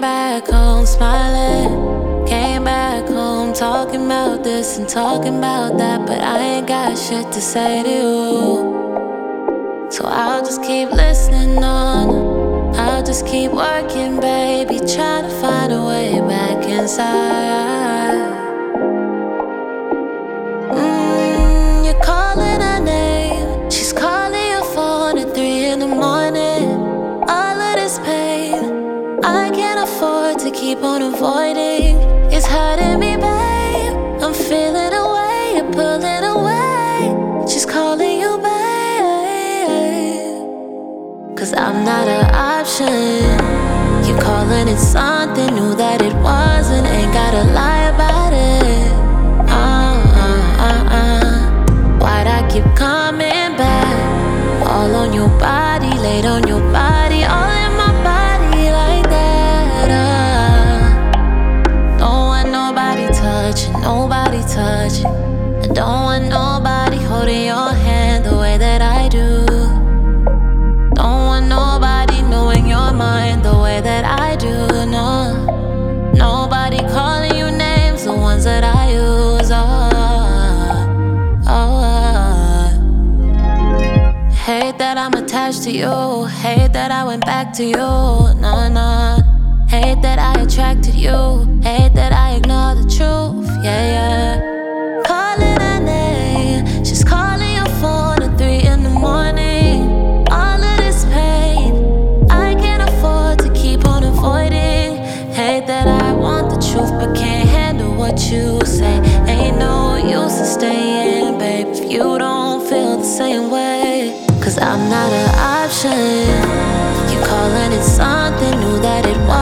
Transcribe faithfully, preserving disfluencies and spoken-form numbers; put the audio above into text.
back home smiling. Came back home talking about this and talking about that, but I ain't got shit to say to you. So I'll just keep listening on. I'll just keep working, baby, trying to find a way back inside. Mm, you're calling her name, she's calling your phone at three in the morning. All of this pain, I can't afford to keep on avoiding. It's hurting me, babe. I'm feeling away, you're pulling away. She's calling you, babe. Cause I'm not an option. You're calling it something, knew that it wasn't. Ain't gotta lie about it. Uh, uh, uh, uh. Why'd I keep coming back? All on your body, laid on your body, all in my body like that. Uh. Don't want nobody touching, nobody touching. I don't want nobody holding your hand the way that I do. Don't want nobody knowing your mind the way that I do, no. Nobody calling you names, the ones that I use, oh, oh, oh. Hate that I'm attached to you, hate that I went back to you, no, no. Hate that I attracted you, hate that I ignore the truth, yeah, yeah. Calling her name, she's calling your phone at three in the morning. All of this pain, I can't afford to keep on avoiding. Hate that I want the truth but can't handle what you say. Ain't no use in staying, babe, if you don't feel the same way. Cause I'm not an option. You calling it something, knew that it was.